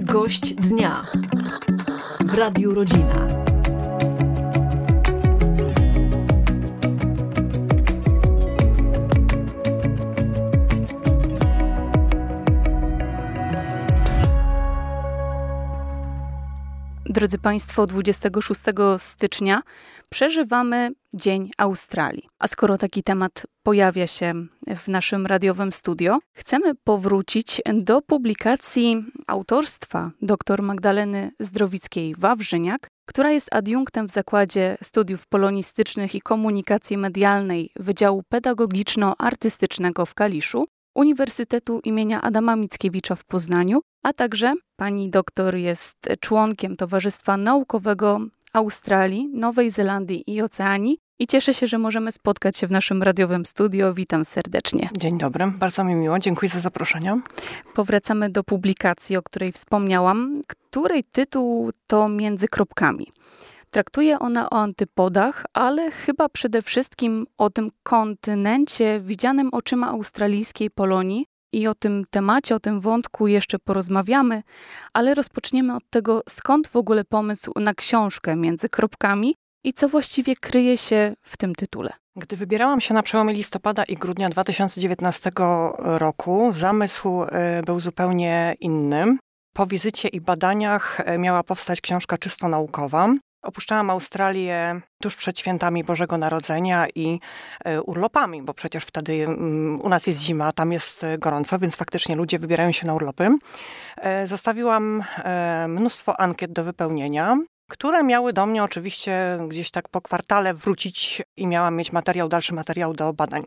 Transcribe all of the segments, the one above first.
Gość dnia w Radiu Rodzina. Drodzy Państwo, 26 stycznia przeżywamy Dzień Australii. A skoro taki temat pojawia się w naszym radiowym studio, chcemy powrócić do publikacji autorstwa dr Magdaleny Zdrowickiej-Wawrzyniak, która jest adiunktem w Zakładzie Studiów Polonistycznych i Komunikacji Medialnej Wydziału Pedagogiczno-Artystycznego w Kaliszu, Uniwersytetu imienia Adama Mickiewicza w Poznaniu, a także pani doktor jest członkiem Towarzystwa Naukowego Australii, Nowej Zelandii i Oceanii i cieszę się, że możemy spotkać się w naszym radiowym studio. Witam serdecznie. Dzień dobry, bardzo mi miło, dziękuję za zaproszenie. Powracamy do publikacji, o której wspomniałam, której tytuł to Między kropkami. Traktuje ona o antypodach, ale chyba przede wszystkim o tym kontynencie widzianym oczyma australijskiej Polonii i o tym temacie, o tym wątku jeszcze porozmawiamy, ale rozpoczniemy od tego, skąd w ogóle pomysł na książkę Między kropkami i co właściwie kryje się w tym tytule. Gdy wybierałam się na przełomie listopada i grudnia 2019 roku, zamysł był zupełnie inny. Po wizycie i badaniach miała powstać książka czysto naukowa. Opuszczałam Australię tuż przed świętami Bożego Narodzenia i urlopami, bo przecież wtedy u nas jest zima, tam jest gorąco, więc faktycznie ludzie wybierają się na urlopy. Zostawiłam mnóstwo ankiet do wypełnienia, które miały do mnie oczywiście gdzieś tak po kwartale wrócić i miałam mieć dalszy materiał do badań.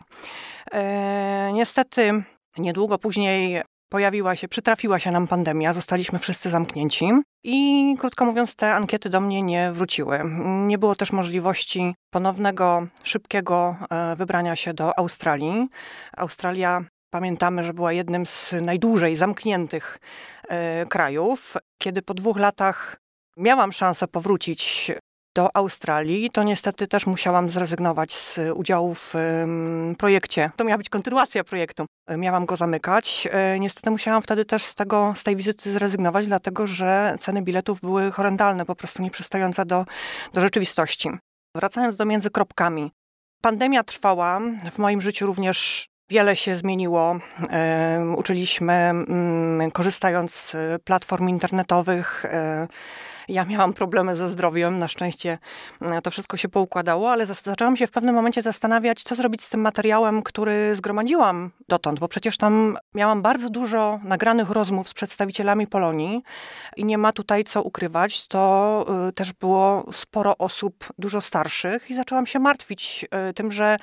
Niestety niedługo później przytrafiła się nam pandemia, zostaliśmy wszyscy zamknięci i krótko mówiąc te ankiety do mnie nie wróciły. Nie było też możliwości ponownego, szybkiego wybrania się do Australii. Australia, pamiętamy, że była jednym z najdłużej zamkniętych krajów. Kiedy po 2 latach miałam szansę powrócić do Australii, to niestety też musiałam zrezygnować z udziału w projekcie. To miała być kontynuacja projektu. Miałam go zamykać. Niestety musiałam wtedy też z tej wizyty zrezygnować, dlatego że ceny biletów były horrendalne, po prostu nieprzystające do rzeczywistości. Wracając do Między kropkami. Pandemia trwała. W moim życiu również wiele się zmieniło. Uczyliśmy, korzystając z platform internetowych. Ja miałam problemy ze zdrowiem, na szczęście to wszystko się poukładało, ale zaczęłam się w pewnym momencie zastanawiać, co zrobić z tym materiałem, który zgromadziłam dotąd, bo przecież tam miałam bardzo dużo nagranych rozmów z przedstawicielami Polonii i nie ma tutaj co ukrywać. To też było sporo osób dużo starszych i zaczęłam się martwić tym, że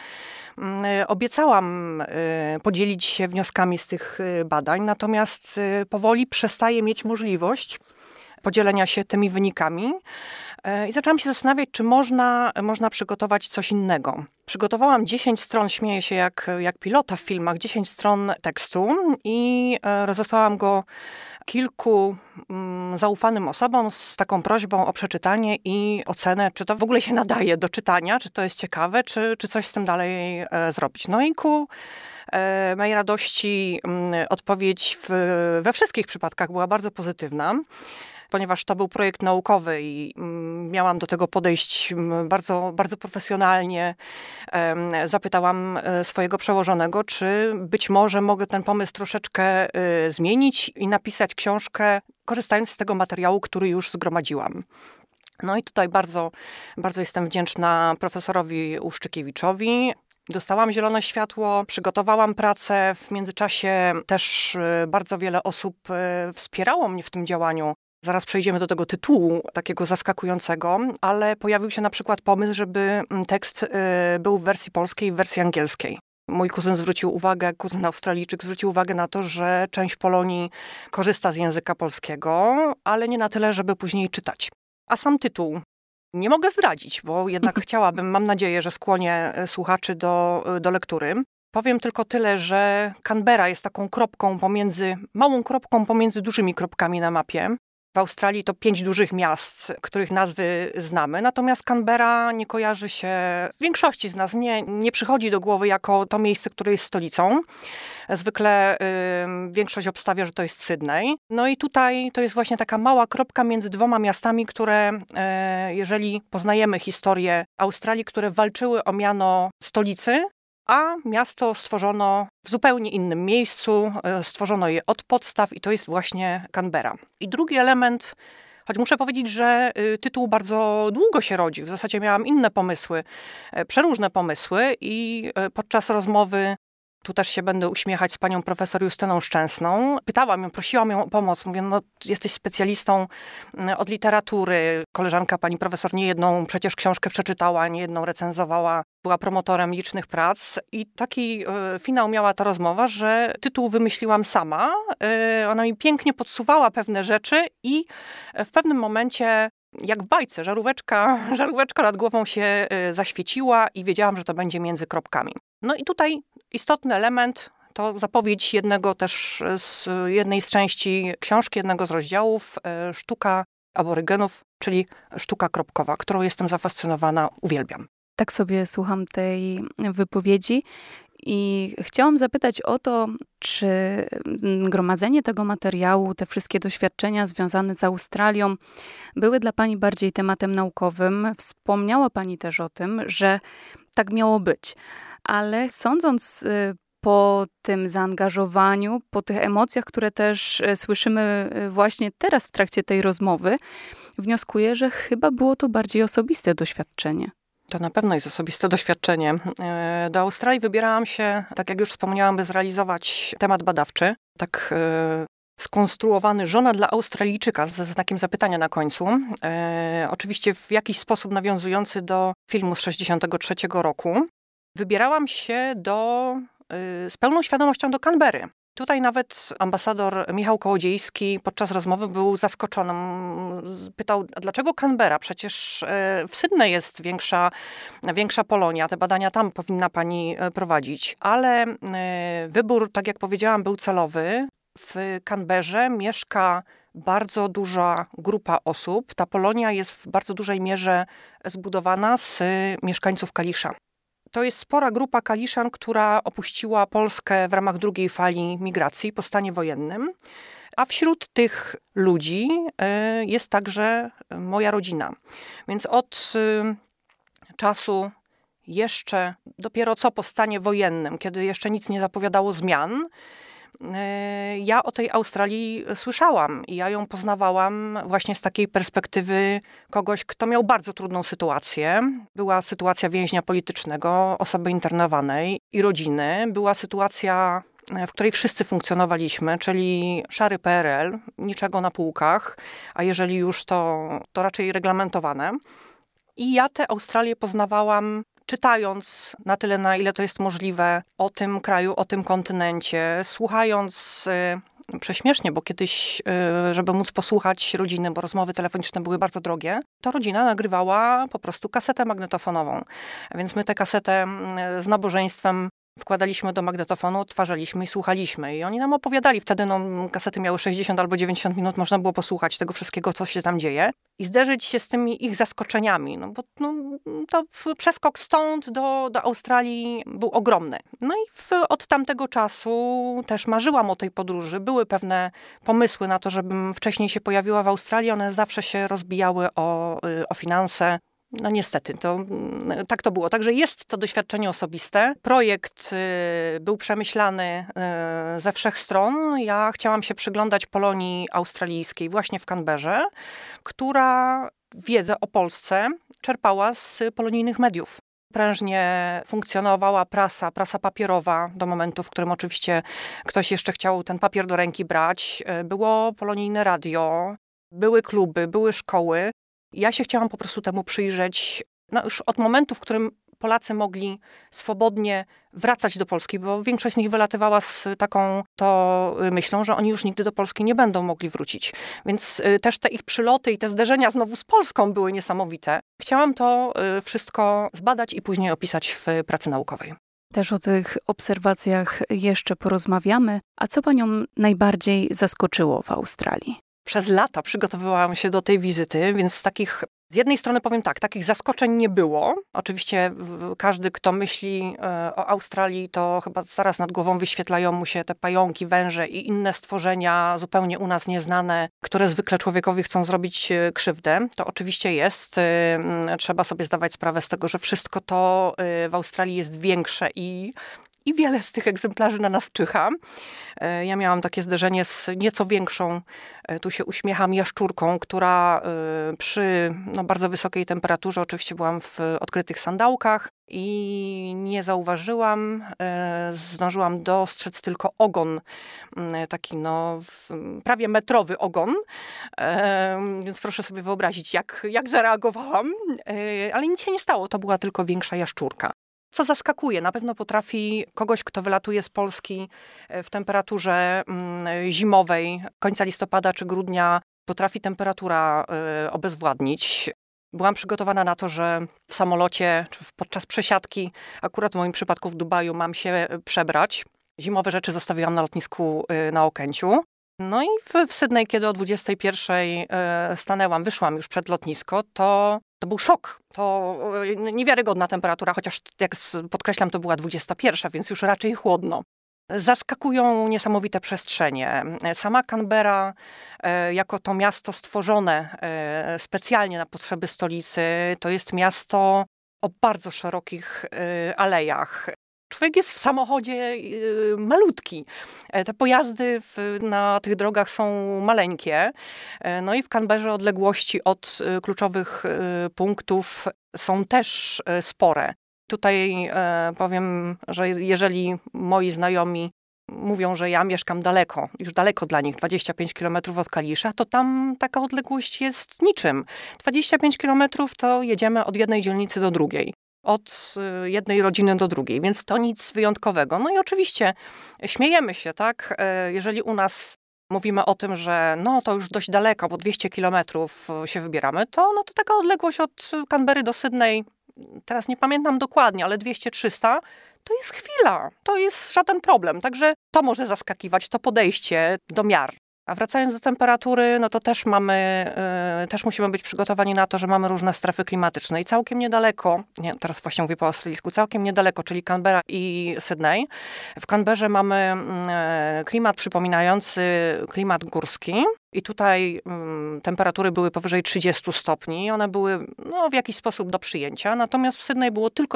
obiecałam podzielić się wnioskami z tych badań, natomiast powoli przestaję mieć możliwość podzielenia się tymi wynikami i zaczęłam się zastanawiać, czy można przygotować coś innego. Przygotowałam 10 stron, śmieję się jak pilota w filmach, 10 stron tekstu i rozesłałam go kilku zaufanym osobom z taką prośbą o przeczytanie i ocenę, czy to w ogóle się nadaje do czytania, czy to jest ciekawe, czy coś z tym dalej zrobić. No i ku mojej radości odpowiedź we wszystkich przypadkach była bardzo pozytywna, ponieważ to był projekt naukowy i miałam do tego podejść bardzo, bardzo profesjonalnie. Zapytałam swojego przełożonego, czy być może mogę ten pomysł troszeczkę zmienić i napisać książkę, korzystając z tego materiału, który już zgromadziłam. No i tutaj bardzo, bardzo jestem wdzięczna profesorowi Uszczykiewiczowi. Dostałam zielone światło, przygotowałam pracę. W międzyczasie też bardzo wiele osób wspierało mnie w tym działaniu. Zaraz przejdziemy do tego tytułu, takiego zaskakującego, ale pojawił się na przykład pomysł, żeby tekst był w wersji polskiej i w wersji angielskiej. Mój kuzyn Australijczyk zwrócił uwagę na to, że część Polonii korzysta z języka polskiego, ale nie na tyle, żeby później czytać. A sam tytuł nie mogę zdradzić, bo jednak chciałabym, mam nadzieję, że skłonię słuchaczy do lektury. Powiem tylko tyle, że Canberra jest taką małą kropką pomiędzy dużymi kropkami na mapie. W Australii to 5 dużych miast, których nazwy znamy, natomiast Canberra nie kojarzy się, większości z nas nie przychodzi do głowy jako to miejsce, które jest stolicą. Zwykle większość obstawia, że to jest Sydney. No i tutaj to jest właśnie taka mała kropka między dwoma miastami, które, jeżeli poznajemy historię Australii, które walczyły o miano stolicy, a miasto stworzono w zupełnie innym miejscu, stworzono je od podstaw i to jest właśnie Canberra. I drugi element, choć muszę powiedzieć, że tytuł bardzo długo się rodził, w zasadzie miałam inne pomysły, przeróżne pomysły i podczas rozmowy, tu też się będę uśmiechać z panią profesor Justyną Szczęsną, pytałam ją, prosiłam ją o pomoc, mówię, no jesteś specjalistą od literatury, koleżanka pani profesor niejedną przecież książkę przeczytała, niejedną recenzowała, była promotorem licznych prac i taki finał miała ta rozmowa, że tytuł wymyśliłam sama, ona mi pięknie podsuwała pewne rzeczy i w pewnym momencie, jak w bajce, żaróweczka nad głową się zaświeciła i wiedziałam, że to będzie między kropkami. No i tutaj istotny element to zapowiedź jednej z części książki, jednego z rozdziałów, sztuka aborygenów, czyli sztuka kropkowa, którą jestem zafascynowana, uwielbiam. Tak sobie słucham tej wypowiedzi i chciałam zapytać o to, czy gromadzenie tego materiału, te wszystkie doświadczenia związane z Australią były dla pani bardziej tematem naukowym. Wspomniała pani też o tym, że tak miało być, ale sądząc po tym zaangażowaniu, po tych emocjach, które też słyszymy właśnie teraz w trakcie tej rozmowy, wnioskuję, że chyba było to bardziej osobiste doświadczenie. To na pewno jest osobiste doświadczenie. Do Australii wybierałam się, tak jak już wspomniałam, by zrealizować temat badawczy. Tak skonstruowany żona dla Australijczyka ze znakiem zapytania na końcu. Oczywiście w jakiś sposób nawiązujący do filmu z 1963 roku. Wybierałam się z pełną świadomością do Canberry. Tutaj nawet ambasador Michał Kołodziejski podczas rozmowy był zaskoczony. Pytał, dlaczego Canberra? Przecież w Sydney jest większa Polonia. Te badania tam powinna pani prowadzić. Ale wybór, tak jak powiedziałam, był celowy. W Canberrze mieszka bardzo duża grupa osób. Ta Polonia jest w bardzo dużej mierze zbudowana z mieszkańców Kalisza. To jest spora grupa Kaliszan, która opuściła Polskę w ramach drugiej fali migracji po stanie wojennym. A wśród tych ludzi jest także moja rodzina. Więc od czasu jeszcze dopiero co po stanie wojennym, kiedy jeszcze nic nie zapowiadało zmian, ja o tej Australii słyszałam i ja ją poznawałam właśnie z takiej perspektywy kogoś, kto miał bardzo trudną sytuację. Była sytuacja więźnia politycznego, osoby internowanej i rodziny. Była sytuacja, w której wszyscy funkcjonowaliśmy, czyli szary PRL, niczego na półkach, a jeżeli już to raczej reglamentowane. I ja tę Australię poznawałam czytając na tyle, na ile to jest możliwe o tym kraju, o tym kontynencie, słuchając prześmiesznie, bo kiedyś, żeby móc posłuchać rodziny, bo rozmowy telefoniczne były bardzo drogie, to rodzina nagrywała po prostu kasetę magnetofonową. Więc my tę kasetę z nabożeństwem wkładaliśmy do magnetofonu, odtwarzaliśmy i słuchaliśmy. I oni nam opowiadali. Wtedy kasety miały 60 albo 90 minut, można było posłuchać tego wszystkiego, co się tam dzieje i zderzyć się z tymi ich zaskoczeniami. No bo to przeskok stąd do Australii był ogromny. No i od tamtego czasu też marzyłam o tej podróży. Były pewne pomysły na to, żebym wcześniej się pojawiła w Australii. One zawsze się rozbijały o finanse. No niestety, tak to było. Także jest to doświadczenie osobiste. Projekt był przemyślany ze wszech stron. Ja chciałam się przyglądać Polonii australijskiej właśnie w Canberrze, która wiedzę o Polsce czerpała z polonijnych mediów. Prężnie funkcjonowała prasa papierowa do momentu, w którym oczywiście ktoś jeszcze chciał ten papier do ręki brać. Było polonijne radio, były kluby, były szkoły. Ja się chciałam po prostu temu przyjrzeć, już od momentu, w którym Polacy mogli swobodnie wracać do Polski, bo większość z nich wylatywała z taką myślą, że oni już nigdy do Polski nie będą mogli wrócić. Więc też te ich przyloty i te zderzenia znowu z Polską były niesamowite. Chciałam to wszystko zbadać i później opisać w pracy naukowej. Też o tych obserwacjach jeszcze porozmawiamy. A co panią najbardziej zaskoczyło w Australii? Przez lata przygotowywałam się do tej wizyty, więc z jednej strony powiem tak, takich zaskoczeń nie było. Oczywiście każdy, kto myśli o Australii, to chyba zaraz nad głową wyświetlają mu się te pająki, węże i inne stworzenia zupełnie u nas nieznane, które zwykle człowiekowi chcą zrobić krzywdę. To oczywiście jest. Trzeba sobie zdawać sprawę z tego, że wszystko to w Australii jest większe i wiele z tych egzemplarzy na nas czyha. Ja miałam takie zderzenie z nieco większą, tu się uśmiecham, jaszczurką, która przy bardzo wysokiej temperaturze, oczywiście byłam w odkrytych sandałkach i nie zauważyłam, zdążyłam dostrzec tylko ogon, taki prawie metrowy ogon, więc proszę sobie wyobrazić, jak zareagowałam, ale nic się nie stało, to była tylko większa jaszczurka. Co zaskakuje, na pewno potrafi kogoś, kto wylatuje z Polski w temperaturze zimowej, końca listopada czy grudnia, potrafi temperatura obezwładnić. Byłam przygotowana na to, że w samolocie czy podczas przesiadki, akurat w moim przypadku w Dubaju, mam się przebrać. Zimowe rzeczy zostawiłam na lotnisku na Okęciu. No i w Sydney, kiedy o 21:00 wyszłam już przed lotnisko, to był szok. To niewiarygodna temperatura, chociaż jak podkreślam, to była 21:00, więc już raczej chłodno. Zaskakują niesamowite przestrzenie. Sama Canberra, jako to miasto stworzone specjalnie na potrzeby stolicy, to jest miasto o bardzo szerokich alejach. Człowiek jest w samochodzie malutki. Te pojazdy na tych drogach są maleńkie. No i w Canberrze odległości od kluczowych punktów są też spore. Tutaj powiem, że jeżeli moi znajomi mówią, że ja mieszkam daleko, już daleko dla nich, 25 km od Kalisza, to tam taka odległość jest niczym. 25 km to jedziemy od jednej dzielnicy do drugiej. Od jednej rodziny do drugiej, więc to nic wyjątkowego. No i oczywiście śmiejemy się, tak? Jeżeli u nas mówimy o tym, że to już dość daleko, bo 200 kilometrów się wybieramy, to taka odległość od Canberry do Sydney, teraz nie pamiętam dokładnie, ale 200-300, to jest chwila, to jest żaden problem. Także to może zaskakiwać, to podejście do miar. A wracając do temperatury, to też musimy być przygotowani na to, że mamy różne strefy klimatyczne i całkiem niedaleko, teraz właśnie mówię po australijsku, całkiem niedaleko, czyli Canberra i Sydney. W Canberrze mamy klimat przypominający klimat górski i tutaj temperatury były powyżej 30 stopni. One były w jakiś sposób do przyjęcia, natomiast w Sydney było tylko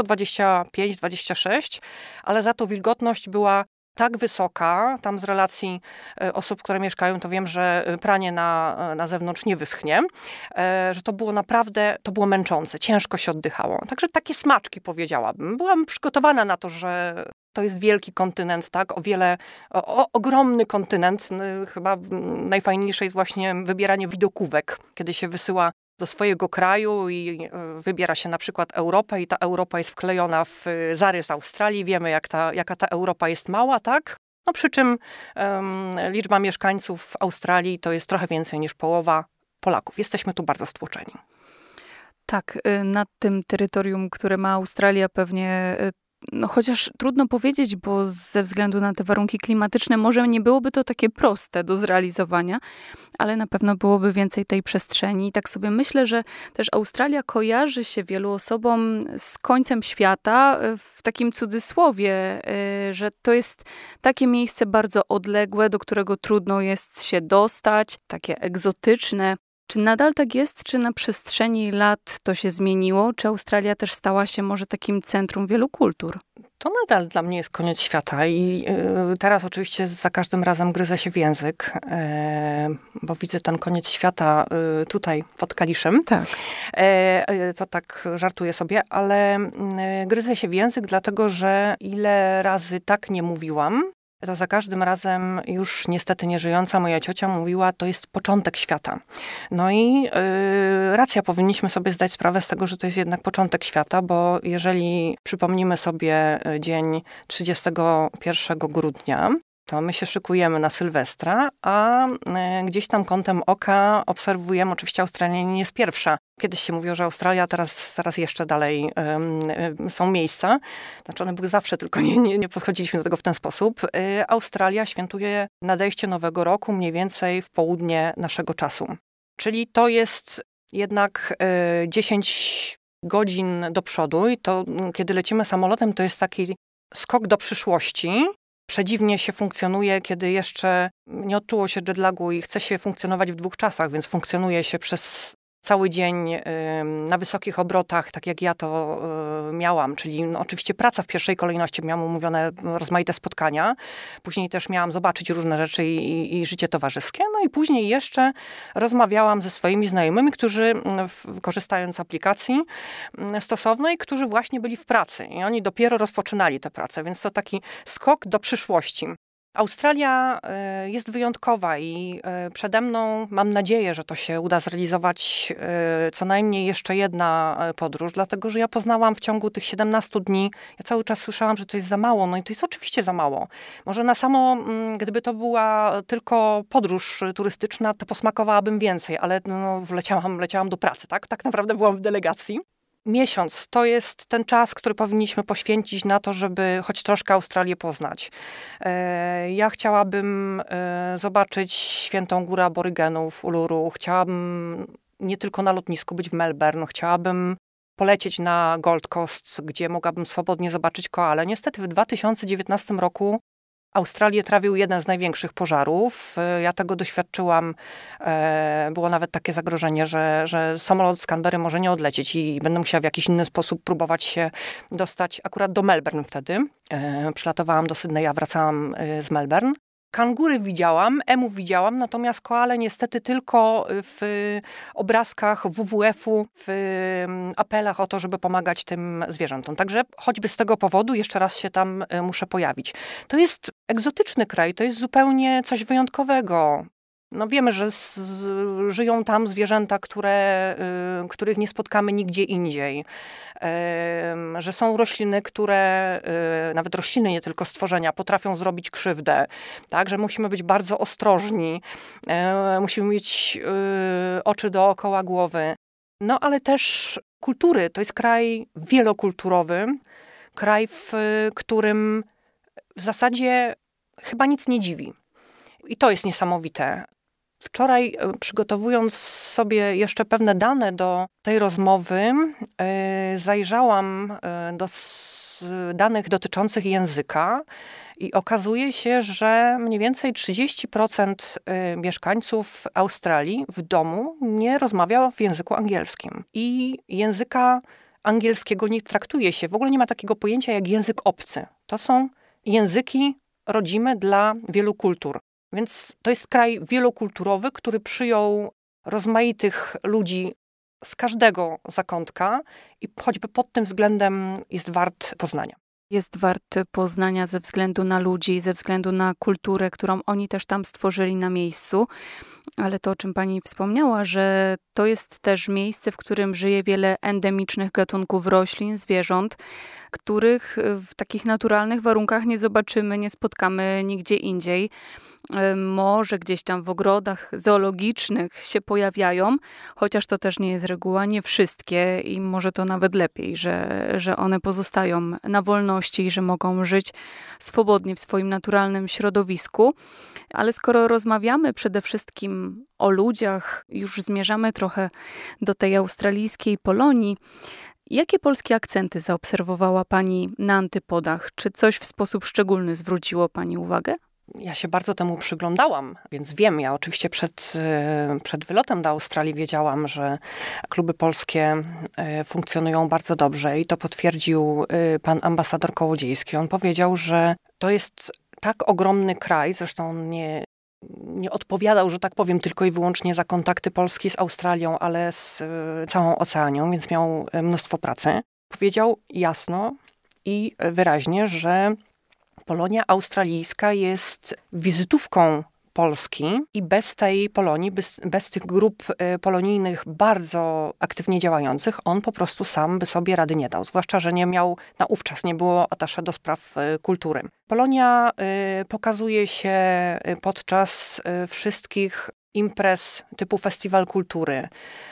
25-26, ale za to wilgotność była tak wysoka, tam z relacji osób, które mieszkają, to wiem, że pranie na zewnątrz nie wyschnie, że to było naprawdę, to było męczące, ciężko się oddychało. Także takie smaczki powiedziałabym. Byłam przygotowana na to, że to jest wielki kontynent, tak? Ogromny kontynent. Chyba najfajniejsze jest właśnie wybieranie widokówek, kiedy się wysyła do swojego kraju i wybiera się na przykład Europę i ta Europa jest wklejona w zarys Australii. Wiemy, jaka ta Europa jest mała, tak? Przy czym liczba mieszkańców Australii to jest trochę więcej niż połowa Polaków. Jesteśmy tu bardzo stłoczeni. Tak, nad tym terytorium, które ma Australia, pewnie chociaż trudno powiedzieć, bo ze względu na te warunki klimatyczne może nie byłoby to takie proste do zrealizowania, ale na pewno byłoby więcej tej przestrzeni. I tak sobie myślę, że też Australia kojarzy się wielu osobom z końcem świata w takim cudzysłowie, że to jest takie miejsce bardzo odległe, do którego trudno jest się dostać, takie egzotyczne. Czy nadal tak jest? Czy na przestrzeni lat to się zmieniło? Czy Australia też stała się może takim centrum wielu kultur? To nadal dla mnie jest koniec świata i teraz oczywiście za każdym razem gryzę się w język, bo widzę ten koniec świata tutaj pod Kaliszem. Tak. To tak żartuję sobie, ale gryzę się w język, dlatego że ile razy tak nie mówiłam, to za każdym razem już niestety nieżyjąca moja ciocia mówiła, to jest początek świata. No i racja, powinniśmy sobie zdać sprawę z tego, że to jest jednak początek świata, bo jeżeli przypomnimy sobie dzień 31 grudnia, to my się szykujemy na Sylwestra, a gdzieś tam kątem oka obserwujemy, oczywiście Australia nie jest pierwsza. Kiedyś się mówiło, że Australia, teraz jeszcze dalej są miejsca. Znaczy one były zawsze, tylko nie podchodziliśmy do tego w ten sposób. Australia świętuje nadejście Nowego Roku mniej więcej w południe naszego czasu. Czyli to jest jednak 10 godzin do przodu i to kiedy lecimy samolotem, to jest taki skok do przyszłości. Przedziwnie się funkcjonuje, kiedy jeszcze nie odczuło się jetlagu i chce się funkcjonować w 2 czasach, więc funkcjonuje się przez cały dzień na wysokich obrotach, tak jak ja to miałam, czyli oczywiście praca w pierwszej kolejności, miałam umówione rozmaite spotkania, później też miałam zobaczyć różne rzeczy i życie towarzyskie, no i później jeszcze rozmawiałam ze swoimi znajomymi, którzy korzystając z aplikacji stosownej, którzy właśnie byli w pracy i oni dopiero rozpoczynali tę pracę, więc to taki skok do przyszłości. Australia jest wyjątkowa i przede mną mam nadzieję, że to się uda zrealizować co najmniej jeszcze jedna podróż, dlatego że ja poznałam w ciągu tych 17 dni, ja cały czas słyszałam, że to jest za mało, no i to jest oczywiście za mało. Może na samo, gdyby to była tylko podróż turystyczna, to posmakowałabym więcej, ale leciałam do pracy, tak? Tak naprawdę byłam w delegacji. Miesiąc to jest ten czas, który powinniśmy poświęcić na to, żeby choć troszkę Australię poznać. Ja chciałabym zobaczyć Świętą Górę Aborygenów, Uluru. Chciałabym nie tylko na lotnisku być w Melbourne. Chciałabym polecieć na Gold Coast, gdzie mogłabym swobodnie zobaczyć koale. Niestety w 2019 roku Australię trawił jeden z największych pożarów. Ja tego doświadczyłam. Było nawet takie zagrożenie, że samolot z Canberry może nie odlecieć i będę musiała w jakiś inny sposób próbować się dostać akurat do Melbourne wtedy. Przylatowałam do Sydneya, wracałam z Melbourne. Kangury widziałam, emów widziałam, natomiast koale niestety tylko w obrazkach WWF-u, w apelach o to, żeby pomagać tym zwierzętom. Także choćby z tego powodu jeszcze raz się tam muszę pojawić. To jest egzotyczny kraj, to jest zupełnie coś wyjątkowego. No wiemy, że żyją tam zwierzęta, których nie spotkamy nigdzie indziej. Że są rośliny, które, nawet rośliny, nie tylko stworzenia, potrafią zrobić krzywdę. Tak, że musimy być bardzo ostrożni. Musimy mieć oczy dookoła głowy. No ale też kultury. To jest kraj wielokulturowy. Kraj, w którym w zasadzie chyba nic nie dziwi. I to jest niesamowite. Wczoraj, przygotowując sobie jeszcze pewne dane do tej rozmowy, zajrzałam do danych dotyczących języka i okazuje się, że mniej więcej 30% mieszkańców Australii w domu nie rozmawia w języku angielskim. I języka angielskiego nie traktuje się, w ogóle nie ma takiego pojęcia jak język obcy. To są języki rodzime dla wielu kultur. Więc to jest kraj wielokulturowy, który przyjął rozmaitych ludzi z każdego zakątka i choćby pod tym względem jest wart poznania. Jest wart poznania ze względu na ludzi, ze względu na kulturę, którą oni też tam stworzyli na miejscu. Ale to, o czym pani wspomniała, że to jest też miejsce, w którym żyje wiele endemicznych gatunków roślin, zwierząt, których w takich naturalnych warunkach nie zobaczymy, nie spotkamy nigdzie indziej. Może gdzieś tam w ogrodach zoologicznych się pojawiają, chociaż to też nie jest reguła, nie wszystkie i może to nawet lepiej, że one pozostają na wolności i że mogą żyć swobodnie w swoim naturalnym środowisku. Ale skoro rozmawiamy przede wszystkim o ludziach, już zmierzamy trochę do tej australijskiej Polonii, jakie polskie akcenty zaobserwowała pani na antypodach? Czy coś w sposób szczególny zwróciło pani uwagę? Ja się bardzo temu przyglądałam, więc wiem. Ja oczywiście przed wylotem do Australii wiedziałam, że kluby polskie funkcjonują bardzo dobrze i to potwierdził pan ambasador Kołodziejski. On powiedział, że to jest tak ogromny kraj, zresztą on nie odpowiadał, że tak powiem, tylko i wyłącznie za kontakty Polski z Australią, ale z całą Oceanią, więc miał mnóstwo pracy. Powiedział jasno i wyraźnie, że Polonia australijska jest wizytówką Polski i bez tej Polonii, bez tych grup polonijnych bardzo aktywnie działających, on po prostu sam by sobie rady nie dał. Zwłaszcza, że naówczas nie było attaché do spraw kultury. Polonia pokazuje się podczas wszystkich imprez typu Festiwal Kultury.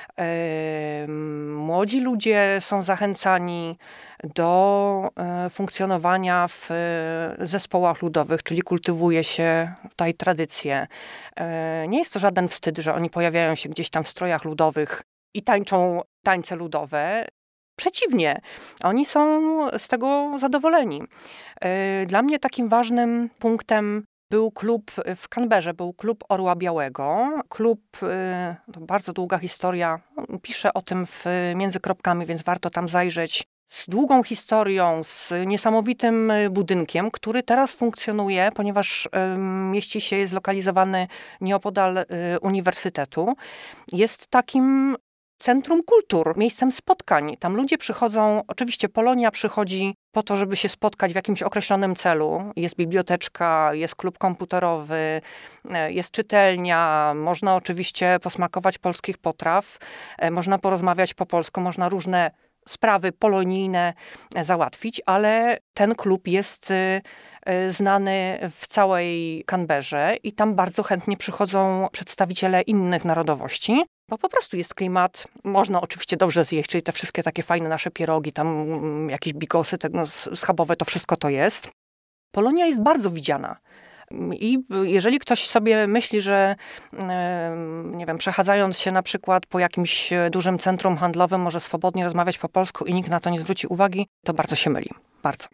Młodzi ludzie są zachęcani do funkcjonowania w zespołach ludowych, czyli kultywuje się tutaj tradycję. Nie jest to żaden wstyd, że oni pojawiają się gdzieś tam w strojach ludowych i tańczą tańce ludowe. Przeciwnie, oni są z tego zadowoleni. Dla mnie takim ważnym punktem był klub w Canberrze, był klub Orła Białego. Klub, to bardzo długa historia, piszę o tym między kropkami, więc warto tam zajrzeć. Z długą historią, z niesamowitym budynkiem, który teraz funkcjonuje, ponieważ mieści się, jest zlokalizowany nieopodal uniwersytetu. Jest takim centrum kultur, miejscem spotkań. Tam ludzie przychodzą, oczywiście Polonia przychodzi po to, żeby się spotkać w jakimś określonym celu. Jest biblioteczka, jest klub komputerowy, jest czytelnia, można oczywiście posmakować polskich potraw, można porozmawiać po polsku, można różne sprawy polonijne załatwić, ale ten klub jest znany w całej Canberrze i tam bardzo chętnie przychodzą przedstawiciele innych narodowości, bo po prostu jest klimat, można oczywiście dobrze zjeść, czyli te wszystkie takie fajne nasze pierogi, tam jakieś bigosy schabowe, to wszystko to jest. Polonia jest bardzo widziana. I jeżeli ktoś sobie myśli, że nie wiem, przechadzając się na przykład po jakimś dużym centrum handlowym może swobodnie rozmawiać po polsku i nikt na to nie zwróci uwagi, to bardzo się myli. Bardzo.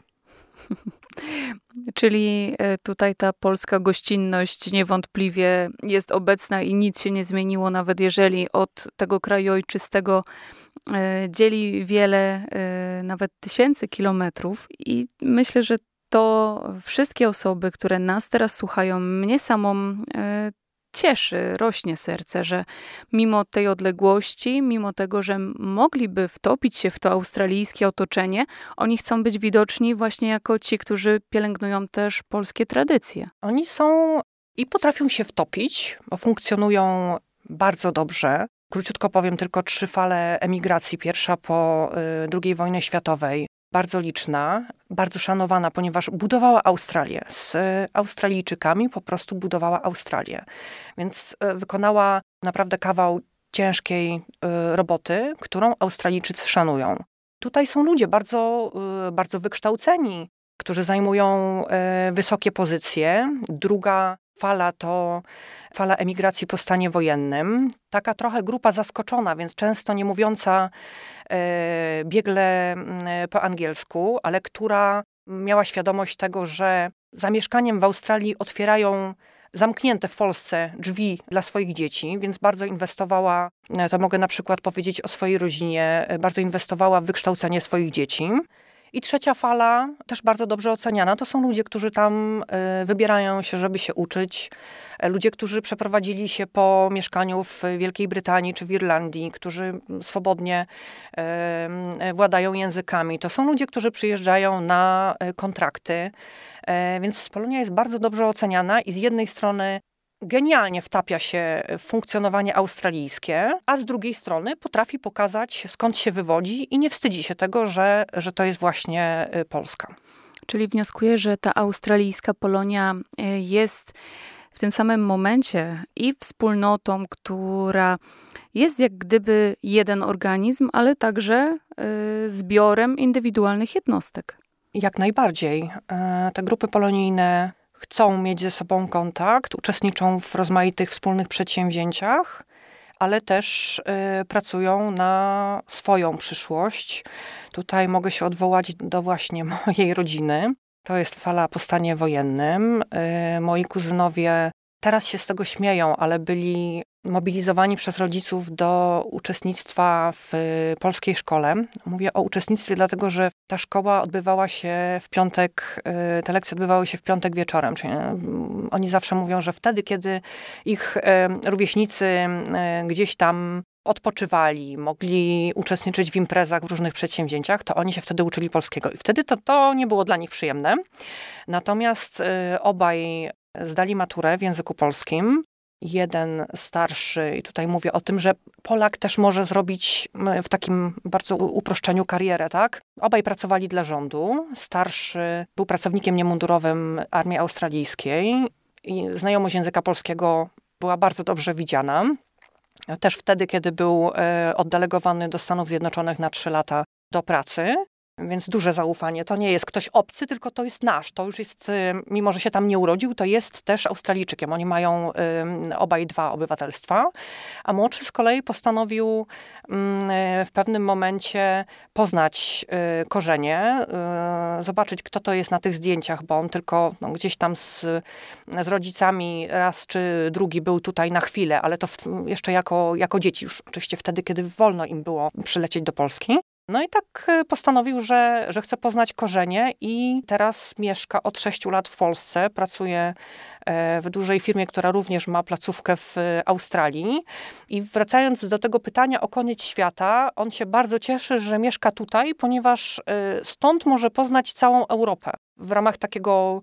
Czyli tutaj ta polska gościnność niewątpliwie jest obecna i nic się nie zmieniło, nawet jeżeli od tego kraju ojczystego dzieli wiele, nawet tysięcy kilometrów. I myślę, że to wszystkie osoby, które nas teraz słuchają, mnie samą cieszy, rośnie serce, że mimo tej odległości, mimo tego, że mogliby wtopić się w to australijskie otoczenie, oni chcą być widoczni właśnie jako ci, którzy pielęgnują też polskie tradycje. Oni są i potrafią się wtopić, bo funkcjonują bardzo dobrze. Króciutko powiem, tylko 3 fale emigracji. Pierwsza po II wojnie światowej. Bardzo liczna, bardzo szanowana, ponieważ budowała Australię. Z Australijczykami po prostu budowała Australię. Więc wykonała naprawdę kawał ciężkiej roboty, którą Australijczycy szanują. Tutaj są ludzie bardzo, bardzo wykształceni, którzy zajmują wysokie pozycje. Druga fala to fala emigracji po stanie wojennym. Taka trochę grupa zaskoczona, więc często nie mówiąca biegle po angielsku, ale która miała świadomość tego, że zamieszkaniem w Australii otwierają zamknięte w Polsce drzwi dla swoich dzieci, więc bardzo inwestowała, to mogę na przykład powiedzieć o swojej rodzinie, bardzo inwestowała w wykształcenie swoich dzieci. I trzecia fala, też bardzo dobrze oceniana, to są ludzie, którzy tam wybierają się, żeby się uczyć. Ludzie, którzy przeprowadzili się po mieszkaniu w Wielkiej Brytanii czy w Irlandii, którzy swobodnie władają językami. To są ludzie, którzy przyjeżdżają na kontrakty. Więc Polonia jest bardzo dobrze oceniana i z jednej strony genialnie wtapia się w funkcjonowanie australijskie, a z drugiej strony potrafi pokazać, skąd się wywodzi i nie wstydzi się tego, że to jest właśnie Polska. Czyli wnioskuję, że ta australijska Polonia jest w tym samym momencie i wspólnotą, która jest jak gdyby jeden organizm, ale także zbiorem indywidualnych jednostek. Jak najbardziej. Te grupy polonijne chcą mieć ze sobą kontakt, uczestniczą w rozmaitych wspólnych przedsięwzięciach, ale też pracują na swoją przyszłość. Tutaj mogę się odwołać do właśnie mojej rodziny. To jest fala po stanie wojennym. Moi kuzynowie teraz się z tego śmieją, ale byli mobilizowani przez rodziców do uczestnictwa w polskiej szkole. Mówię o uczestnictwie dlatego, że ta szkoła odbywała się w piątek, te lekcje odbywały się w piątek wieczorem. Czyli oni zawsze mówią, że wtedy, kiedy ich rówieśnicy gdzieś tam odpoczywali, mogli uczestniczyć w imprezach, w różnych przedsięwzięciach, to oni się wtedy uczyli polskiego. I wtedy to nie było dla nich przyjemne. Natomiast obaj zdali maturę w języku polskim. Jeden starszy, i tutaj mówię o tym, że Polak też może zrobić w takim bardzo uproszczeniu karierę, tak? Obaj pracowali dla rządu. Starszy był pracownikiem niemundurowym Armii Australijskiej i znajomość języka polskiego była bardzo dobrze widziana. Też wtedy, kiedy był oddelegowany do Stanów Zjednoczonych na 3 lata do pracy. Więc duże zaufanie. To nie jest ktoś obcy, tylko to jest nasz. To już jest, mimo że się tam nie urodził, to jest też Australijczykiem. Oni mają obaj 2 obywatelstwa. A młodszy z kolei postanowił w pewnym momencie poznać korzenie, zobaczyć, kto to jest na tych zdjęciach, bo on tylko gdzieś tam z rodzicami raz czy drugi był tutaj na chwilę, ale to jeszcze jako dzieci już. Oczywiście wtedy, kiedy wolno im było przylecieć do Polski. No i tak postanowił, że chce poznać korzenie i teraz mieszka od 6 lat w Polsce. Pracuje w dużej firmie, która również ma placówkę w Australii. I wracając do tego pytania o koniec świata, on się bardzo cieszy, że mieszka tutaj, ponieważ stąd może poznać całą Europę. W ramach takiego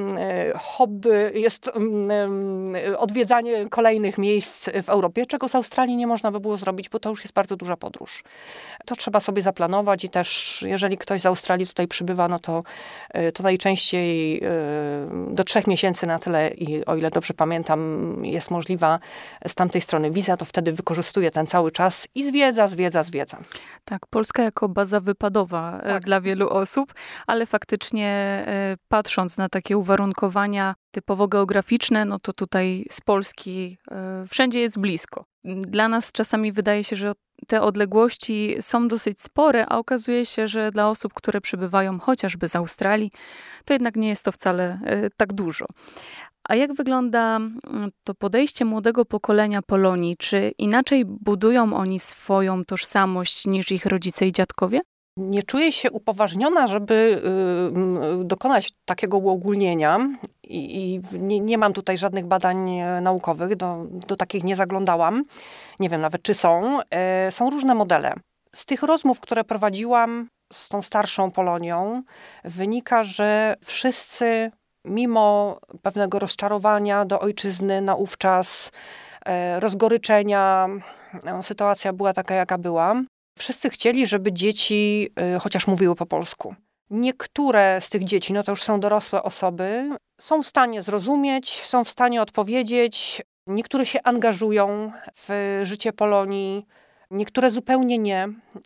hobby jest odwiedzanie kolejnych miejsc w Europie, czego z Australii nie można by było zrobić, bo to już jest bardzo duża podróż. To trzeba sobie zaplanować i też jeżeli ktoś z Australii tutaj przybywa, no to najczęściej do 3 miesięcy na tyle i o ile dobrze pamiętam jest możliwa z tamtej strony wiza, to wtedy wykorzystuje ten cały czas i zwiedza. Tak, Polska jako baza wypadowa dla wielu osób, ale faktycznie patrząc na takie uwarunkowania typowo geograficzne, no to tutaj z Polski wszędzie jest blisko. Dla nas czasami wydaje się, że te odległości są dosyć spore, a okazuje się, że dla osób, które przybywają chociażby z Australii, to jednak nie jest to wcale tak dużo. A jak wygląda to podejście młodego pokolenia Polonii? Czy inaczej budują oni swoją tożsamość niż ich rodzice i dziadkowie? Nie czuję się upoważniona, żeby dokonać takiego uogólnienia i nie mam tutaj żadnych badań naukowych, do takich nie zaglądałam. Nie wiem nawet, czy są. Są różne modele. Z tych rozmów, które prowadziłam z tą starszą Polonią, wynika, że wszyscy, mimo pewnego rozczarowania do ojczyzny naówczas, rozgoryczenia, sytuacja była taka, jaka była, wszyscy chcieli, żeby dzieci chociaż mówiły po polsku. Niektóre z tych dzieci, no to już są dorosłe osoby, są w stanie zrozumieć, są w stanie odpowiedzieć. Niektóre się angażują w życie Polonii, niektóre zupełnie nie.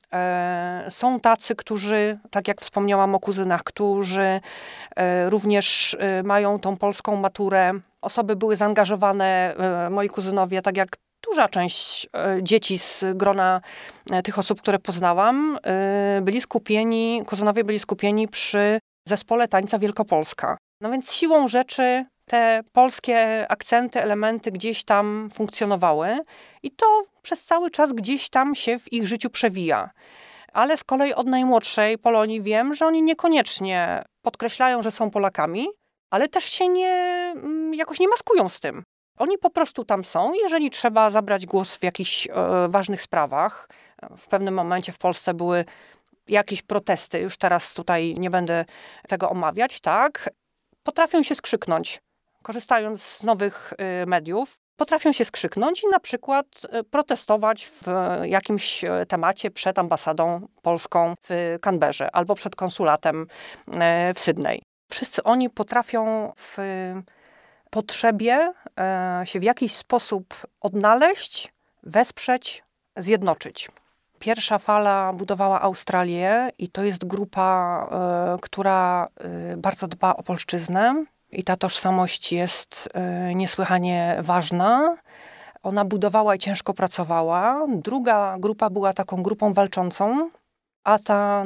Są tacy, którzy, tak jak wspomniałam o kuzynach, którzy również mają tą polską maturę. Osoby były zaangażowane, moi kuzynowie, tak jak duża część dzieci z grona tych osób, które poznałam, kuzynowie byli skupieni przy zespole tańca Wielkopolska. No więc siłą rzeczy te polskie akcenty, elementy gdzieś tam funkcjonowały i to przez cały czas gdzieś tam się w ich życiu przewija. Ale z kolei od najmłodszej Polonii wiem, że oni niekoniecznie podkreślają, że są Polakami, ale też się jakoś nie maskują z tym. Oni po prostu tam są. Jeżeli trzeba zabrać głos w jakichś ważnych sprawach, w pewnym momencie w Polsce były jakieś protesty, już teraz tutaj nie będę tego omawiać, tak, potrafią się skrzyknąć, korzystając z nowych mediów, potrafią się skrzyknąć i na przykład protestować w jakimś temacie przed ambasadą polską w Canberrze albo przed konsulatem w Sydney. Wszyscy oni potrafią w potrzebie się w jakiś sposób odnaleźć, wesprzeć, zjednoczyć. Pierwsza fala budowała Australię i to jest grupa, która bardzo dba o polszczyznę i ta tożsamość jest niesłychanie ważna. Ona budowała i ciężko pracowała. Druga grupa była taką grupą walczącą, a ta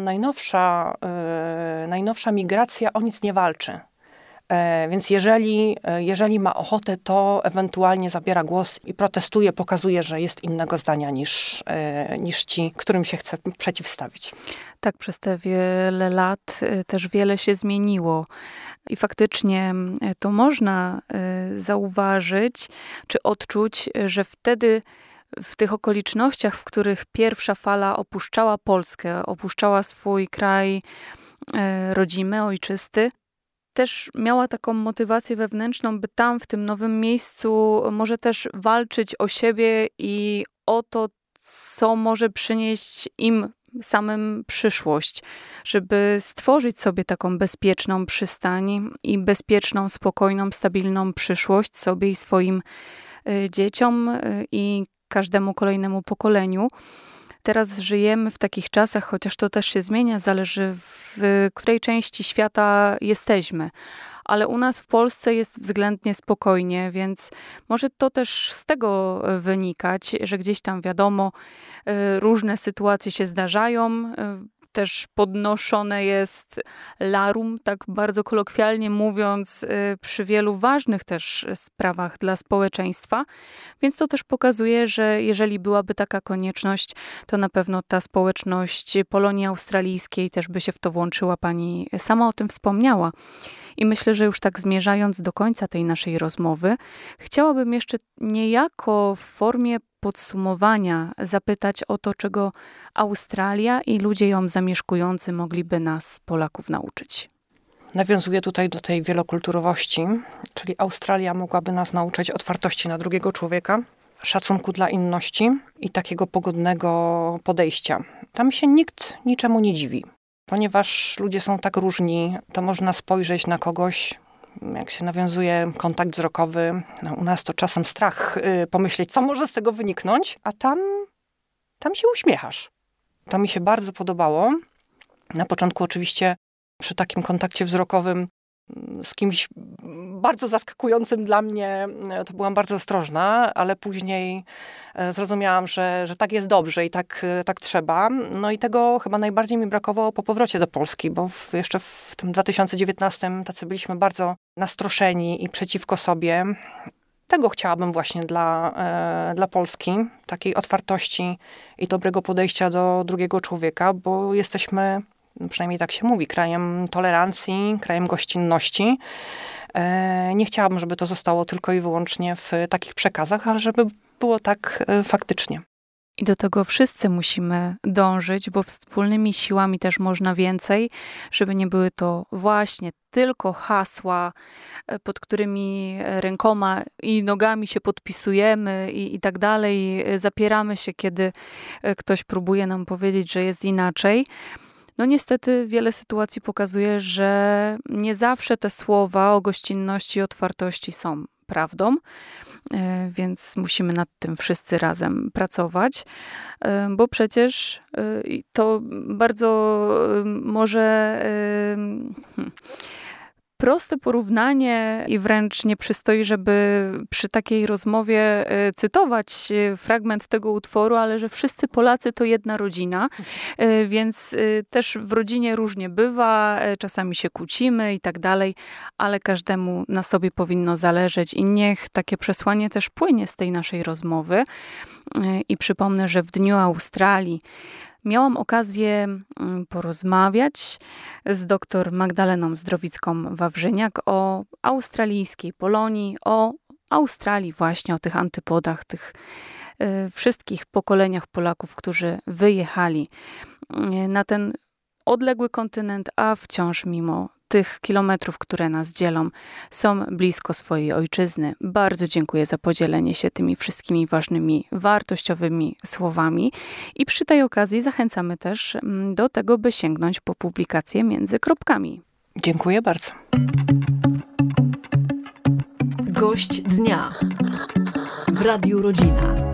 najnowsza migracja o nic nie walczy. Więc jeżeli ma ochotę, to ewentualnie zabiera głos i protestuje, pokazuje, że jest innego zdania niż ci, którym się chce przeciwstawić. Tak, przez te wiele lat też wiele się zmieniło. I faktycznie to można zauważyć, czy odczuć, że wtedy w tych okolicznościach, w których pierwsza fala opuszczała Polskę, opuszczała swój kraj rodzimy, ojczysty, też miała taką motywację wewnętrzną, by tam, w tym nowym miejscu, może też walczyć o siebie i o to, co może przynieść im samym przyszłość, żeby stworzyć sobie taką bezpieczną przystań i bezpieczną, spokojną, stabilną przyszłość sobie i swoim dzieciom i każdemu kolejnemu pokoleniu. Teraz żyjemy w takich czasach, chociaż to też się zmienia, zależy w której części świata jesteśmy. Ale u nas w Polsce jest względnie spokojnie, więc może to też z tego wynikać, że gdzieś tam wiadomo, różne sytuacje się zdarzają. Też podnoszone jest larum, tak bardzo kolokwialnie mówiąc, przy wielu ważnych też sprawach dla społeczeństwa. Więc to też pokazuje, że jeżeli byłaby taka konieczność, to na pewno ta społeczność Polonii Australijskiej też by się w to włączyła. Pani sama o tym wspomniała. I myślę, że już tak zmierzając do końca tej naszej rozmowy, chciałabym jeszcze niejako w formie podsumowania zapytać o to, czego Australia i ludzie ją zamieszkujący mogliby nas, Polaków, nauczyć. Nawiązuję tutaj do tej wielokulturowości, czyli Australia mogłaby nas nauczyć otwartości na drugiego człowieka, szacunku dla inności i takiego pogodnego podejścia. Tam się nikt niczemu nie dziwi. Ponieważ ludzie są tak różni, to można spojrzeć na kogoś, jak się nawiązuje kontakt wzrokowy. No, u nas to czasem strach pomyśleć, co może z tego wyniknąć, a tam się uśmiechasz. To mi się bardzo podobało. Na początku oczywiście przy takim kontakcie wzrokowym z kimś bardzo zaskakującym dla mnie, to byłam bardzo ostrożna, ale później zrozumiałam, że tak jest dobrze i tak trzeba. No i tego chyba najbardziej mi brakowało po powrocie do Polski, bo jeszcze w tym 2019 tacy byliśmy bardzo nastroszeni i przeciwko sobie. Tego chciałabym właśnie dla Polski, takiej otwartości i dobrego podejścia do drugiego człowieka, bo jesteśmy, przynajmniej tak się mówi, krajem tolerancji, krajem gościnności. Nie chciałabym, żeby to zostało tylko i wyłącznie w takich przekazach, ale żeby było tak faktycznie. I do tego wszyscy musimy dążyć, bo wspólnymi siłami też można więcej, żeby nie były to właśnie tylko hasła, pod którymi rękoma i nogami się podpisujemy i tak dalej. Zapieramy się, kiedy ktoś próbuje nam powiedzieć, że jest inaczej. No niestety wiele sytuacji pokazuje, że nie zawsze te słowa o gościnności i otwartości są prawdą, więc musimy nad tym wszyscy razem pracować, bo przecież to bardzo może proste porównanie i wręcz nie przystoi, żeby przy takiej rozmowie cytować fragment tego utworu, ale że wszyscy Polacy to jedna rodzina, więc też w rodzinie różnie bywa, czasami się kłócimy i tak dalej, ale każdemu na sobie powinno zależeć i niech takie przesłanie też płynie z tej naszej rozmowy. I przypomnę, że w Dniu Australii miałam okazję porozmawiać z dr Magdaleną Zdrowicką-Wawrzyniak o australijskiej Polonii, o Australii właśnie, o tych antypodach, tych wszystkich pokoleniach Polaków, którzy wyjechali na ten odległy kontynent, a wciąż mimo tych kilometrów, które nas dzielą, są blisko swojej ojczyzny. Bardzo dziękuję za podzielenie się tymi wszystkimi ważnymi, wartościowymi słowami i przy tej okazji zachęcamy też do tego, by sięgnąć po publikację Między Kropkami. Dziękuję bardzo. Gość dnia w Radiu Rodzina.